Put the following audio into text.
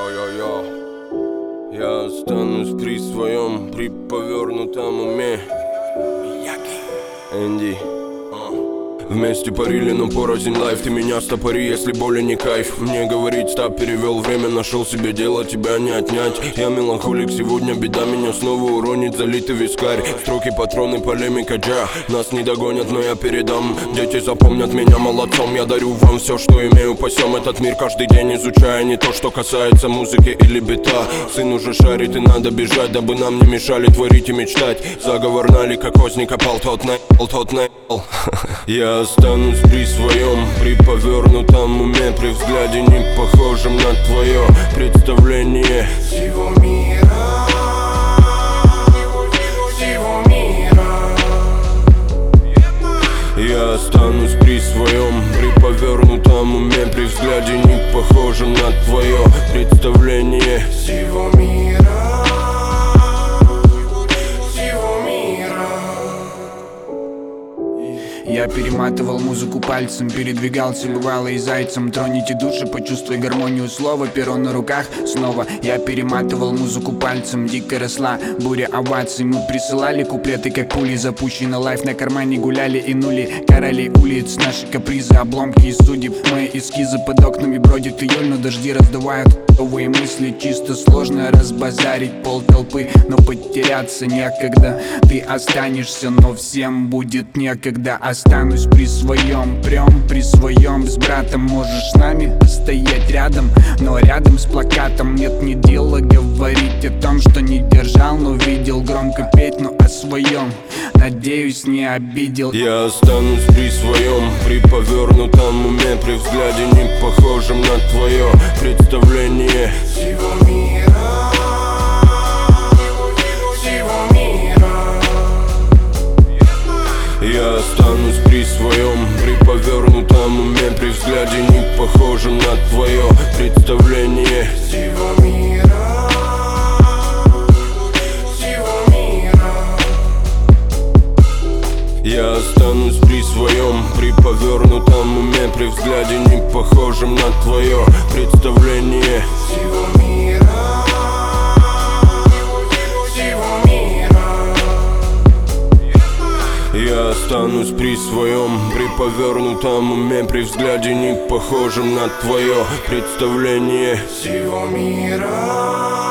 Йо-йо-йо. Я останусь при своем, при повернутом уме. Энди. Вместе парили, но порознь лайф. Ты меня стопори, если боли не кайф. Мне говорить стоп, перевел время, нашел себе дело, тебя не отнять. Я меланхолик, сегодня беда меня снова уронит, залитый вискарь. Строки, патроны, полемика, джа. Нас не догонят, но я передам. Дети запомнят меня молодцом. Я дарю вам все, что имею, пасем этот мир каждый день, изучая не то, что касается музыки или бита. Сын уже шарит и надо бежать, дабы нам не мешали творить и мечтать. Заговор налика, козни копал, тот наебал. Я останусь при своем, при повернутом уме, при взгляде не похожем на твое представление всего мира. Я останусь при своем, при повернутом уме, при взгляде не похожем на твое представление всего мира. Я перематывал музыку пальцем, передвигался бывало и зайцем. Троните души, почувствуй гармонию слова, перо на руках снова. Я перематывал музыку пальцем, дико росла буря оваций. Мы присылали куплеты, как пули, запущенный лайф на кармане гуляли и нули. Короли улиц, наши капризы, обломки и судеб. Мои эскизы под окнами бродит июль, но дожди раздувают новые мысли. Чисто сложно разбазарить пол толпы, но потеряться некогда. Ты останешься, но всем будет некогда. Останусь при своем, прям при своем. С братом можешь с нами стоять рядом, но рядом с плакатом нет ни дела говорить о том, что не держал, но видел. Громко петь, но о своем, надеюсь, не обидел. Я останусь при своем, при повернутом уме, при взгляде не похожем на твое представление всего мира. Я останусь при своем, при повернутом уме, при взгляде не похожем на твое представление всего мира. Я останусь при своем, при повернутом уме, при взгляде не похожем на твое представление всего мира. Я останусь при своем, при повернутом уме, при взгляде не похожем на твое представление всего мира.